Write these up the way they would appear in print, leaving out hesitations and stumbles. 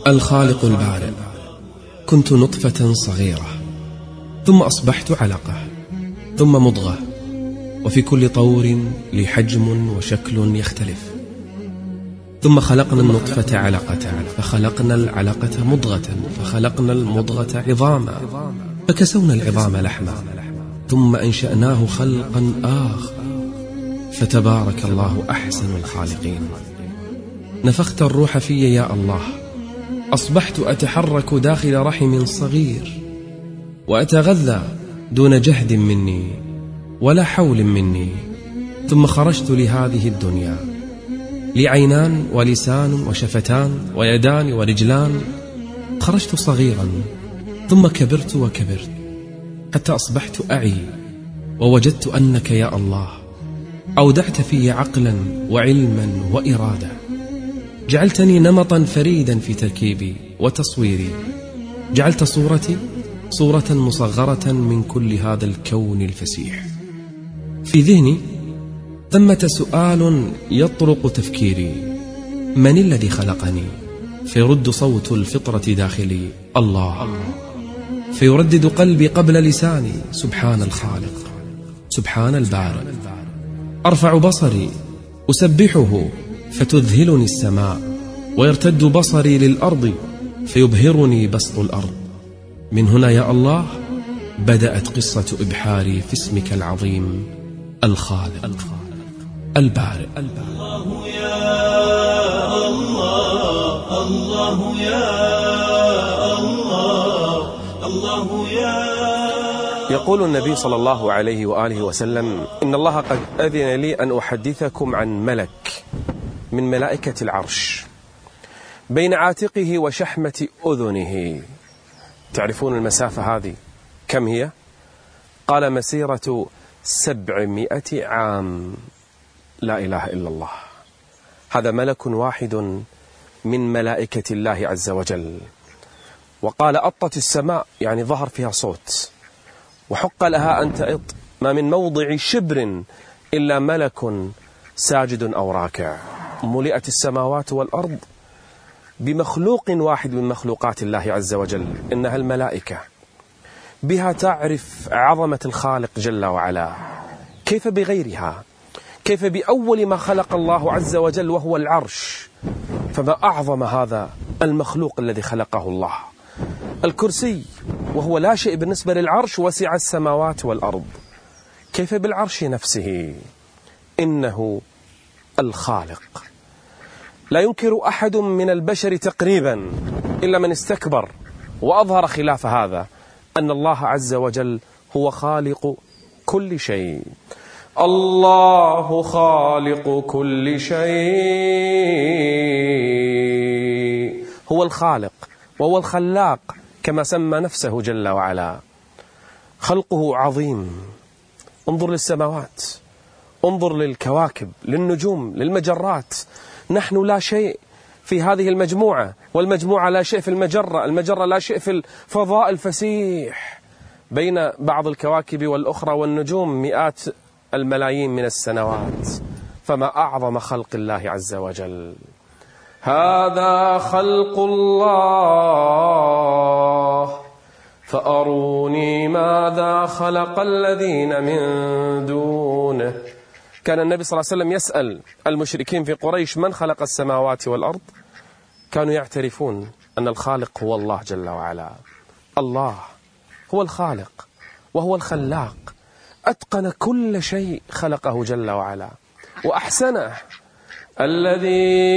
الخالق البارئ. كنت نطفة صغيرة، ثم أصبحت علقة، ثم مضغة، وفي كل طور لي حجم وشكل يختلف. ثم خلقنا النطفة علقة، فخلقنا العلقة مضغة، فخلقنا المضغة عظاما، فكسونا العظام لحما، ثم أنشأناه خلقا آخر، فتبارك الله أحسن الخالقين. نفخت الروح في يا الله، أصبحت أتحرك داخل رحم صغير، وأتغذى دون جهد مني ولا حول مني. ثم خرجت لهذه الدنيا، لي عينان ولسان وشفتان ويدان ورجلان. خرجت صغيرا، ثم كبرت وكبرت، حتى أصبحت أعي، ووجدت أنك يا الله أودعت في عقلا وعلما وإرادة، جعلتني نمطا فريدا في تركيبي وتصويري، جعلت صورتي صورة مصغرة من كل هذا الكون الفسيح. في ذهني ثمة سؤال يطرق تفكيري: من الذي خلقني؟ فيرد صوت الفطرة داخلي: الله. فيردد قلبي قبل لساني: سبحان الخالق، سبحان البارئ. أرفع بصري أسبحه فتذهلني السماء، ويرتد بصري للأرض فيبهرني بسط الأرض. من هنا يا الله بدأت قصة إبحاري في اسمك العظيم الخالق البارئ. الله يا الله، الله يا الله، الله يا. يقول النبي صلى الله عليه وآله وسلم: إن الله قد أذن لي أن أحدثكم عن ملك من ملائكة العرش بين عاتقه وشحمة أذنه. تعرفون المسافة هذه كم هي؟ قال: مسيرة 700 عام. لا إله إلا الله. هذا ملك واحد من ملائكة الله عز وجل. وقال: أطت السماء، يعني ظهر فيها صوت، وحق لها أن تأط، ما من موضع شبر إلا ملك ساجد أو راكع. ملئت السماوات والأرض بمخلوق واحد من مخلوقات الله عز وجل، إنها الملائكة. بها تعرف عظمة الخالق جل وعلا. كيف بغيرها؟ كيف بأول ما خلق الله عز وجل وهو العرش؟ فما أعظم هذا المخلوق الذي خلقه الله. الكرسي وهو لا شيء بالنسبة للعرش وسع السماوات والأرض. كيف بالعرش نفسه؟ إنه الخالق. لا ينكر أحد من البشر تقريبا إلا من استكبر وأظهر خلاف هذا، أن الله عز وجل هو خالق كل شيء. الله خالق كل شيء. هو الخالق وهو الخلاق كما سمى نفسه جل وعلا. خلقه عظيم. انظر للسماوات، انظر للكواكب، للنجوم، للمجرات. نحن لا شيء في هذه المجموعة، والمجموعة لا شيء في المجرة، المجرة لا شيء في الفضاء الفسيح. بين بعض الكواكب والأخرى والنجوم مئات الملايين من السنوات. فما أعظم خلق الله عز وجل. هذا خلق الله فأروني ماذا خلق الذين من دونه. كان النبي صلى الله عليه وسلم يسأل المشركين في قريش: من خلق السماوات والأرض؟ كانوا يعترفون أن الخالق هو الله جل وعلا. الله هو الخالق وهو الخلاق، أتقن كل شيء خلقه جل وعلا وأحسنه. الذي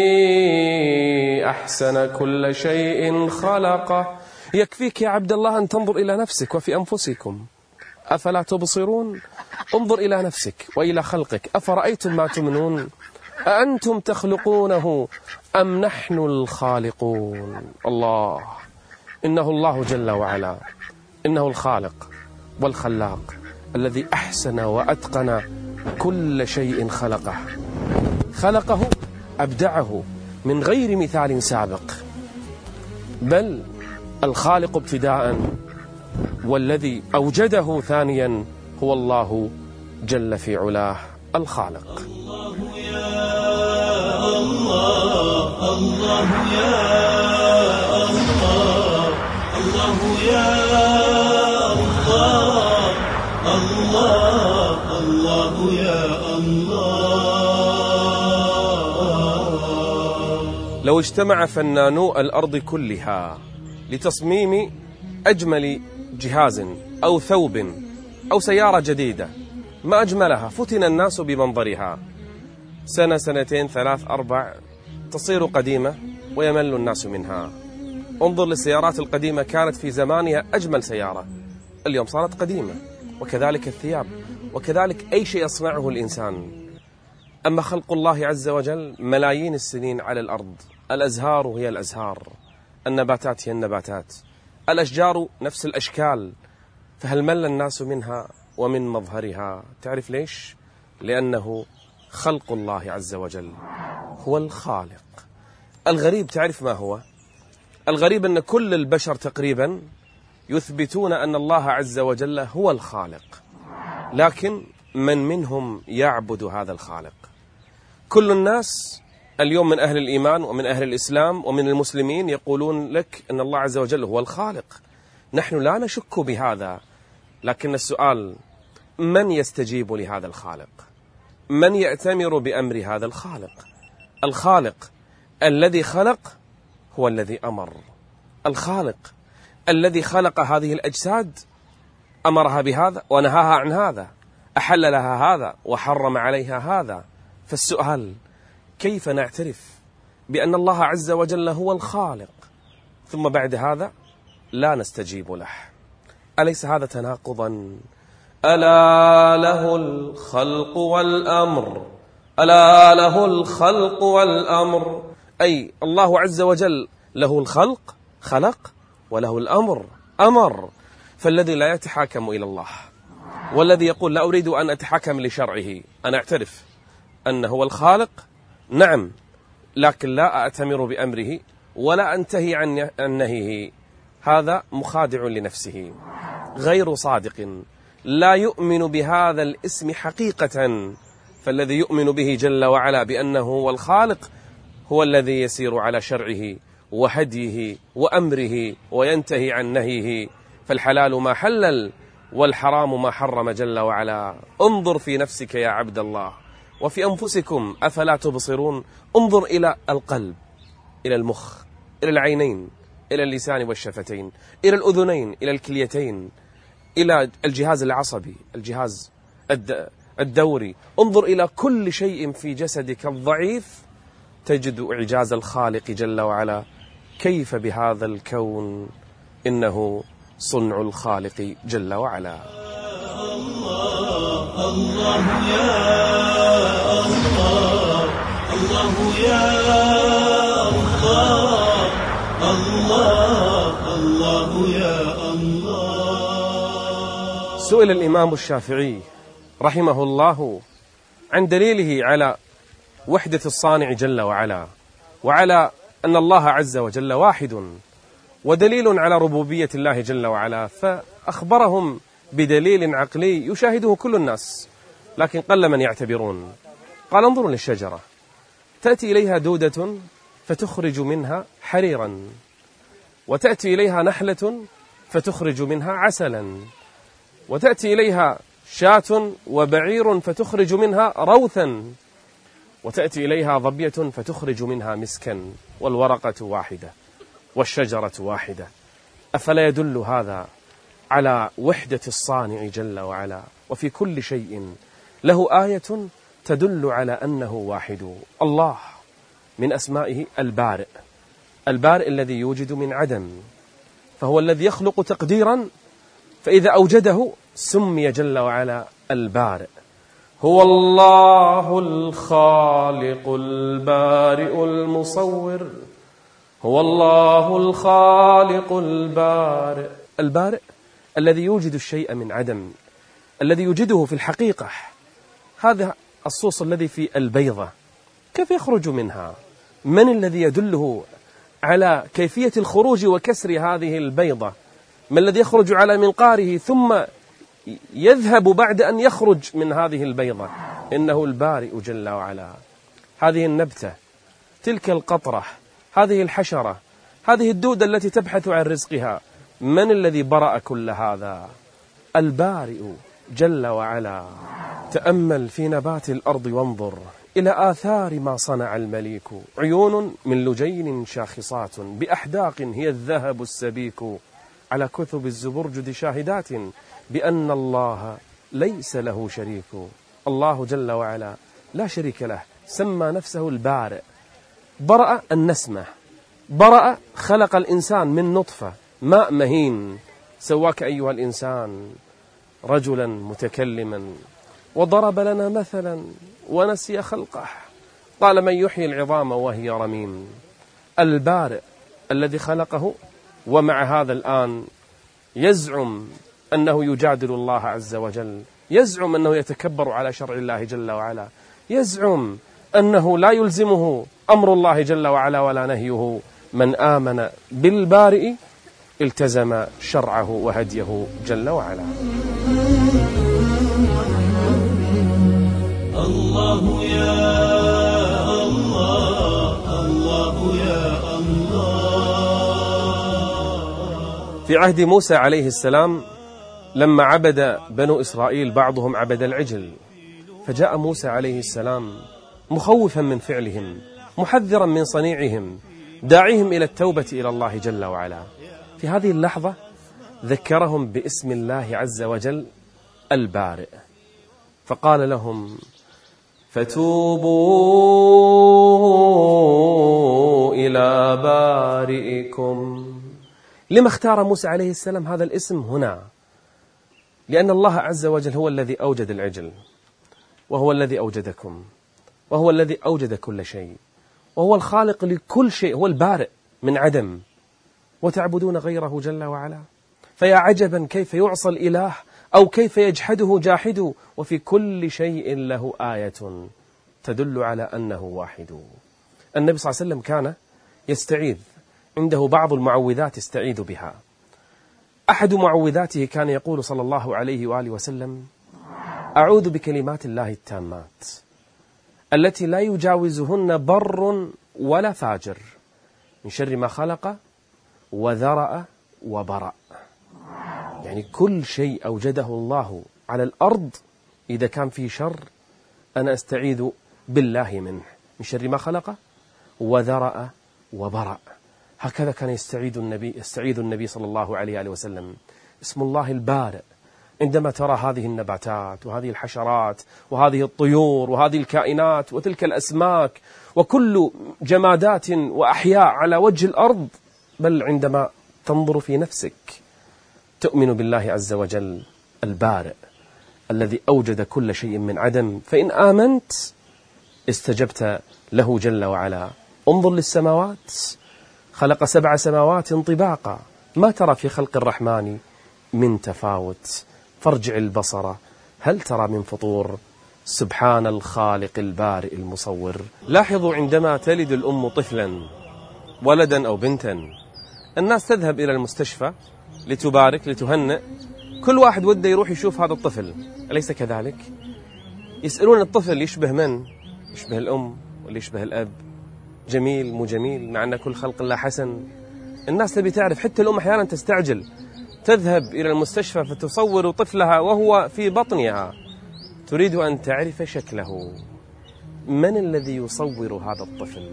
أحسن كل شيء خلقه. يكفيك يا عبد الله أن تنظر إلى نفسك وفي أنفسكم، أفلا تبصرون؟ انظر إلى نفسك وإلى خلقك. أفرأيتم ما تمنون؟ أأنتم تخلقونه أم نحن الخالقون؟ الله، إنه الله جل وعلا، إنه الخالق والخلاق الذي أحسن وأتقن كل شيء خلقه أبدعه من غير مثال سابق. بل الخالق ابتداء والذي أوجده ثانيا هو الله جل في علاه الخالق. الله يا الله، الله يا لو اجتمع فنانو الأرض كلها لتصميم أجمل جهاز أو ثوب أو سيارة جديدة ما أجملها، فتن الناس بمنظرها، سنة سنتين ثلاث أربع تصير قديمة ويمل الناس منها. انظر للسيارات القديمة، كانت في زمانها أجمل سيارة، اليوم صارت قديمة. وكذلك الثياب، وكذلك أي شيء يصنعه الإنسان. أما خلق الله عز وجل ملايين السنين على الأرض، الأزهار هي الأزهار، النباتات هي النباتات، الأشجار نفس الأشكال، فهل مل الناس منها ومن مظهرها؟ تعرف ليش؟ لأنه خلق الله عز وجل هو الخالق. الغريب تعرف ما هو؟ الغريب أن كل البشر تقريبا يثبتون أن الله عز وجل هو الخالق، لكن من منهم يعبد هذا الخالق؟ كل الناس اليوم من أهل الإيمان ومن أهل الإسلام ومن المسلمين يقولون لك أن الله عز وجل هو الخالق، نحن لا نشك بهذا، لكن السؤال من يستجيب لهذا الخالق؟ من يأتمر بأمر هذا الخالق؟ الخالق الذي خلق هو الذي أمر، الخالق الذي خلق هذه الأجساد أمرها بهذا ونهاها عن هذا، أحل لها هذا وحرم عليها هذا. فالسؤال كيف نعترف بأن الله عز وجل هو الخالق ثم بعد هذا لا نستجيب له؟ أليس هذا تناقضا؟ ألا له الخلق والأمر، ألا له الخلق والأمر، أي الله عز وجل له الخلق خلق وله الأمر أمر. فالذي لا يتحاكم إلى الله والذي يقول لا أريد أن أتحكم لشرعه، أنا أعترف أنه هو الخالق نعم، لكن لا أأتمر بأمره ولا أنتهي عن نهيه، هذا مخادع لنفسه غير صادق، لا يؤمن بهذا الاسم حقيقة. فالذي يؤمن به جل وعلا بأنه هو الخالق هو الذي يسير على شرعه وهديه وأمره وينتهي عن نهيه، فالحلال ما حلل والحرام ما حرم جل وعلا. انظر في نفسك يا عبد الله وفي أنفسكم أفلا تبصرون. انظر إلى القلب، إلى المخ، إلى العينين، إلى اللسان والشفتين، إلى الأذنين، إلى الكليتين، إلى الجهاز العصبي، الجهاز الدوري. انظر إلى كل شيء في جسدك الضعيف تجد إعجاز الخالق جل وعلا. كيف بهذا الكون؟ إنه صنع الخالق جل وعلا. الله الله يا الله، الله يا الله، الله الله يا الله. سئل الإمام الشافعي رحمه الله عن دليله على وحدة الصانع جل وعلا، وعلى أن الله عز وجل واحد، ودليل على ربوبية الله جل وعلا، فأخبرهم بدليل عقلي يشاهده كل الناس لكن قل من يعتبرون. قال انظروا للشجرة، تأتي إليها دودة فتخرج منها حريرا، وتأتي إليها نحلة فتخرج منها عسلا، وتأتي إليها شاة وبعير فتخرج منها روثا، وتأتي إليها ظبية فتخرج منها مسكا، والورقة واحدة والشجرة واحدة. أفلا يدل هذا على وحدة الصانع جل وعلا؟ وفي كل شيء له آية تدل على أنه واحد. الله من أسمائه البارئ، البارئ الذي يوجد من عدم، فهو الذي يخلق تقديرا، فإذا أوجده سمي جل وعلا البارئ. هو الله الخالق البارئ المصور، هو الله الخالق البارئ. البارئ الذي يوجد الشيء من عدم، الذي يوجده في الحقيقة. هذا الصوص الذي في البيضة كيف يخرج منها؟ من الذي يدله على كيفية الخروج وكسر هذه البيضة؟ ما الذي يخرج على منقاره ثم يذهب بعد أن يخرج من هذه البيضة؟ إنه البارئ جل وعلا. هذه النبتة، تلك القطرة، هذه الحشرة، هذه الدودة التي تبحث عن رزقها، من الذي برأ كل هذا؟ البارئ جل وعلا. تأمل في نبات الأرض وانظر إلى آثار ما صنع المليك، عيون من لجين شاخصات، بأحداق هي الذهب السبيك، على كثب الزبرجد شاهدات بأن الله ليس له شريك. الله جل وعلا لا شريك له، سمى نفسه البارئ، برأ النسمة، برأ خلق الإنسان من نطفة ماء مهين، سواك أيها الإنسان رجلا متكلما، وضرب لنا مثلا ونسي خلقه، قال من يحيي العظام وهي رميم. البارئ الذي خلقه، ومع هذا الآن يزعم أنه يجادل الله عز وجل، يزعم أنه يتكبر على شرع الله جل وعلا، يزعم أنه لا يلزمه أمر الله جل وعلا ولا نهيه. من آمن بالبارئ التزم شرعه وهديه جل وعلا. الله يا الله، الله يا الله. في عهد موسى عليه السلام لما عبد بنو إسرائيل بعضهم عبد العجل، فجاء موسى عليه السلام مخوفا من فعلهم، محذرا من صنيعهم، داعيهم إلى التوبة إلى الله جل وعلا. في هذه اللحظة ذكرهم باسم الله عز وجل البارئ، فقال لهم فتوبوا إلى بارئكم. لما اختار موسى عليه السلام هذا الاسم هنا؟ لأن الله عز وجل هو الذي أوجد العجل، وهو الذي أوجدكم، وهو الذي أوجد كل شيء، وهو الخالق لكل شيء، هو البارئ من عدم، وتعبدون غيره جل وعلا. فيا عجبا كيف يعصى الإله، أو كيف يجحده جاحد، وفي كل شيء له آية تدل على أنه واحد. النبي صلى الله عليه وسلم كان يستعيذ، عنده بعض المعوذات يستعيذ بها. أحد معوذاته كان يقول صلى الله عليه وآله وسلم أعوذ بكلمات الله التامات التي لا يجاوزهن بر ولا فاجر، من شر ما خلق وذرأ وبرأ. يعني كل شيء أوجده الله على الأرض إذا كان فيه شر أنا أستعيذ بالله منه، من شر ما خلق وذرأ وبرأ. هكذا كان يستعيذ النبي صلى الله عليه وسلم. اسم الله البارئ. عندما ترى هذه النباتات وهذه الحشرات وهذه الطيور وهذه الكائنات وتلك الأسماك وكل جمادات وأحياء على وجه الأرض، بل عندما تنظر في نفسك تؤمن بالله عز وجل البارئ الذي أوجد كل شيء من عدم، فإن آمنت استجبت له جل وعلا. انظر للسماوات، خلق 7 سماوات طباقا، ما ترى في خلق الرحمن من تفاوت، فارجع البصر هل ترى من فطور، سبحان الخالق البارئ المصور. لاحظوا عندما تلد الأم طفلا ولدا أو بنتا، الناس تذهب إلى المستشفى لتبارك لتهنئ، كل واحد وده يروح يشوف هذا الطفل، أليس كذلك؟ يسألون الطفل يشبه من؟ يشبه الأم ولا يشبه الأب؟ جميل مو جميل؟ مع أن كل خلق الله حسن. الناس تبي تعرف، حتى الأم أحيانا تستعجل، تذهب إلى المستشفى فتصور طفلها وهو في بطنها، تريد أن تعرف شكله. من الذي يصور هذا الطفل؟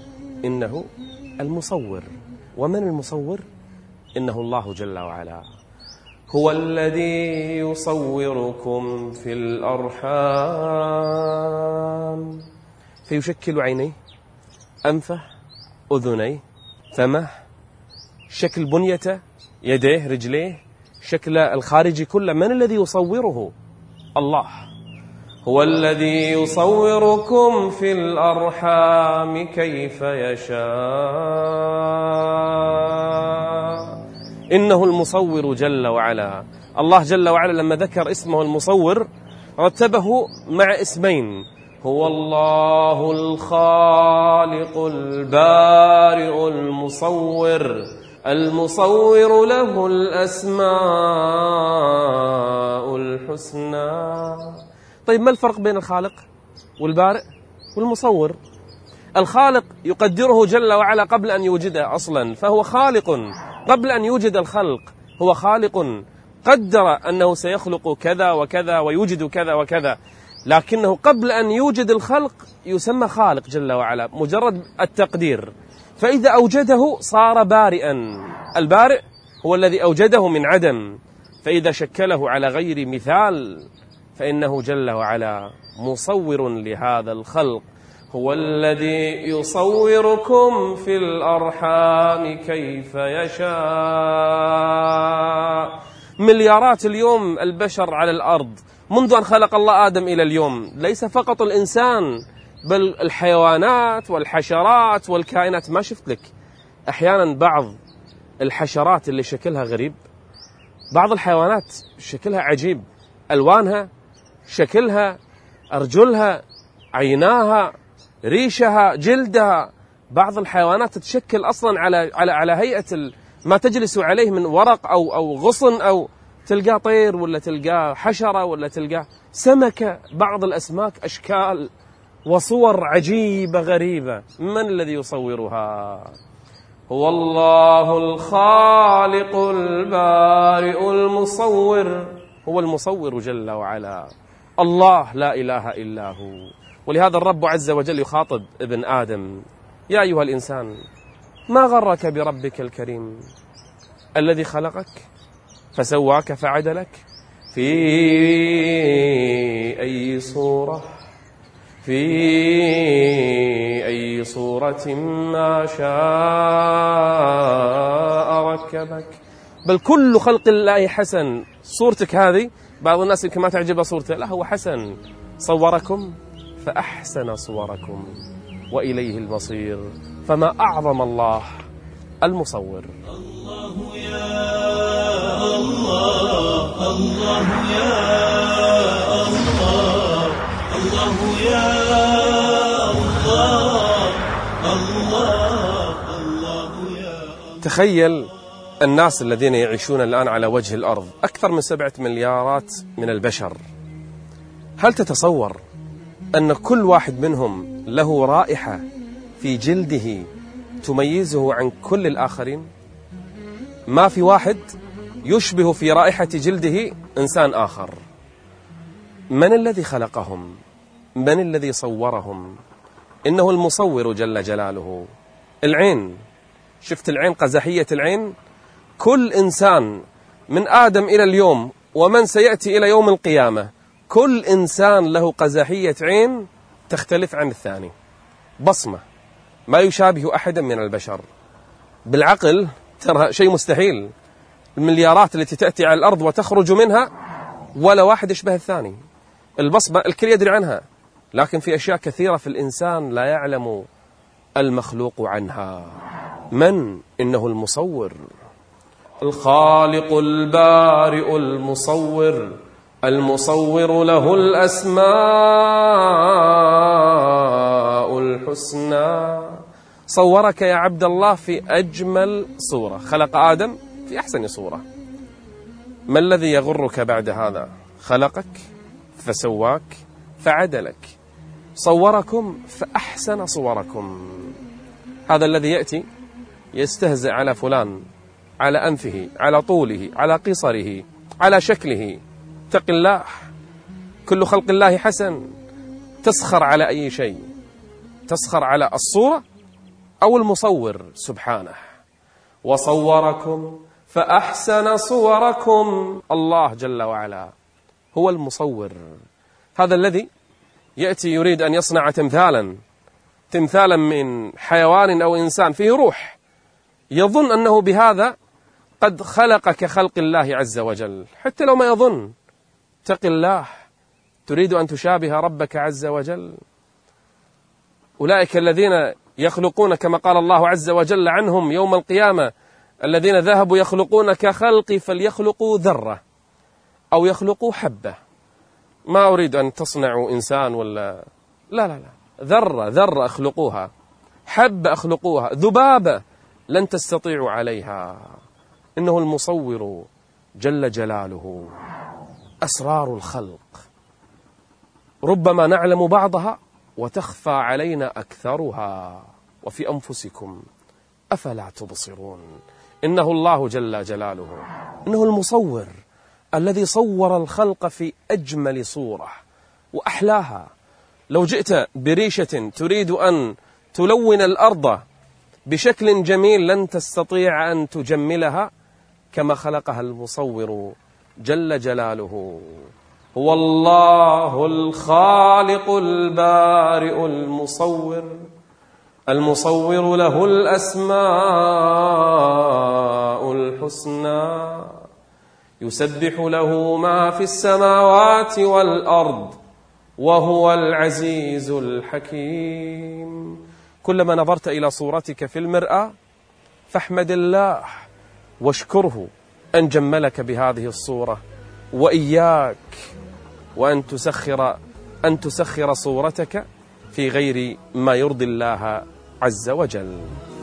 إنه المصور. ومن المصور؟ إنه الله جل وعلا. هو الذي يصوركم في الأرحام، فيشكل عينيه، أنفه، أذنيه، فمه، شكل بنيته، يديه، رجليه، شكل الخارجي كله. من الذي يصوره؟ الله. هو الذي يصوركم في الأرحام كيف يشاء، إنه المصور جل وعلا. الله جل وعلا لما ذكر اسمه المصور رتبه مع اسمين، هو الله الخالق البارئ المصور، المصور له الأسماء الحسنى. طيب ما الفرق بين الخالق والبارئ والمصور؟ الخالق يقدره جل وعلا قبل أن يوجده أصلا، فهو خالق قبل أن يوجد الخلق، هو خالق قدر أنه سيخلق كذا وكذا ويوجد كذا وكذا. لكنه قبل أن يوجد الخلق يسمى خالق جل وعلا، مجرد التقدير. فإذا أوجده صار بارئا. البارئ هو الذي أوجده من عدم، فإذا شكله على غير مثال فإنه جل وعلا مصور لهذا الخلق. هو الذي يصوركم في الأرحام كيف يشاء. مليارات اليوم البشر على الأرض منذ أن خلق الله آدم إلى اليوم، ليس فقط الإنسان بل الحيوانات والحشرات والكائنات. ما شفت لك أحيانا بعض الحشرات اللي شكلها غريب، بعض الحيوانات شكلها عجيب، ألوانها، شكلها، أرجلها، عيناها، ريشها، جلدها. بعض الحيوانات تتشكل أصلا على هيئة ما تجلس عليه من ورق أو غصن، أو تلقى طير ولا تلقى حشرة ولا تلقى سمكة. بعض الأسماك أشكال وصور عجيبة غريبة. من الذي يصورها؟ هو الله الخالق البارئ المصور. هو المصور جل وعلا، الله لا إله إلا هو. ولهذا الرب عز وجل يخاطب ابن آدم: يا أيها الإنسان ما غرك بربك الكريم الذي خلقك فسواك فعدلك في أي صورة ما شاء ركبك. بل كل خلق الله حسن. صورتك هذه بعض الناس يمكن ما تعجبها صورته، لا، هو حسن. صوركم فأحسن صوركم وإليه المصير. فما أعظم الله المصور. الله يا الله، الله يا الله، الله يا الله، الله يا الله. تخيل الناس الذين يعيشون الآن على وجه الأرض، أكثر من 7 مليارات من البشر. هل تتصور أن كل واحد منهم له رائحة في جلده تميزه عن كل الآخرين؟ ما في واحد يشبه في رائحة جلده إنسان آخر. من الذي خلقهم؟ من الذي صورهم؟ إنه المصور جل جلاله. العين، شفت العين، قزحية العين؟ كل إنسان من آدم إلى اليوم ومن سيأتي إلى يوم القيامة، كل إنسان له قزحية عين تختلف عن الثاني، بصمة ما يشابه أحدا من البشر. بالعقل ترى شيء مستحيل، المليارات التي تأتي على الأرض وتخرج منها ولا واحد يشبه الثاني. البصمة الكل يدري عنها، لكن في أشياء كثيرة في الإنسان لا يعلم المخلوق عنها. من؟ إنه المصور، الخالق البارئ المصور. المصور له الأسماء الحسنى. صورك يا عبد الله في أجمل صورة، خلق آدم في أحسن صورة. ما الذي يغرك بعد هذا؟ خلقك فسواك فعدلك، صوركم فأحسن صوركم. هذا الذي يأتي يستهزئ على فلان، على أنفه، على طوله، على قصره، على شكله. اتق الله، كل خلق الله حسن. تسخر على أي شيء؟ تسخر على الصورة أو المصور سبحانه. وصوركم فأحسن صوركم. الله جل وعلا هو المصور. هذا الذي يأتي يريد أن يصنع تمثالا من حيوان أو إنسان فيه روح، يظن أنه بهذا قد خلق كخلق الله عز وجل، حتى لو ما يظن. اتق الله، تريد أن تشابه ربك عز وجل. أولئك الذين يخلقون كما قال الله عز وجل عنهم يوم القيامة: الذين ذهبوا يخلقون كخلقي فليخلقوا ذرة أو يخلقوا حبة. ما أريد أن تصنعوا إنسان ولا لا، ذرة أخلقوها، حبة أخلقوها، ذبابة لن تستطيعوا عليها. إنه المصور جل جلاله. أسرار الخلق ربما نعلم بعضها وتخفى علينا أكثرها. وفي أنفسكم أفلا تبصرون. إنه الله جل جلاله، إنه المصور الذي صور الخلق في أجمل صورة. وأحلاها. لو جئت بريشة تريد أن تلون الأرض بشكل جميل لن تستطيع أن تجملها كما خلقها المصور جل جلاله. هو الله الخالق البارئ المصور له الأسماء الحسنى، يسبح له ما في السماوات والأرض وهو العزيز الحكيم. كلما نظرت إلى صورتك في المرآة فاحمد الله واشكره أن جملك بهذه الصورة، وإياك وأن تسخر صورتك في غير ما يرضي الله عز وجل.